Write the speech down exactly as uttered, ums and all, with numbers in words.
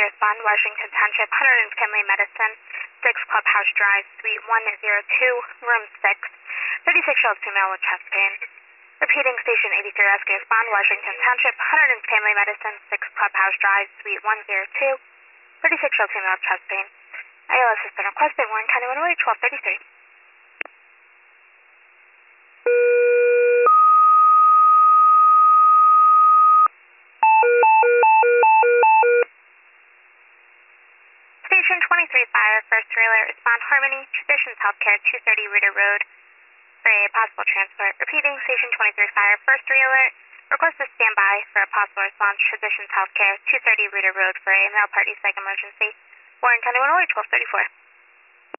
respond, Washington Township, one hundred Family Medicine, six Clubhouse Drive, Suite one oh two, Room six, thirty-six-year-old female with chest pain. Repeating, Station eighty-three Rescue Respond, Washington Township, one hundred Family Medicine, six Clubhouse Drive, Suite one oh two, thirty-six-year-old female with chest pain. I L S has been requested, Warren County, Illinois, twelve thirty-three. Station twenty-three Fire, first relay, respond Harmony, Traditions Healthcare, two thirty Rita Road, for a possible transport. Repeating, Station twenty-three Fire, first relay, request to stand by for a possible response, Traditions Healthcare, two thirty Rita Road, for a male party psych emergency. Warren County, Illinois, twelve thirty-four.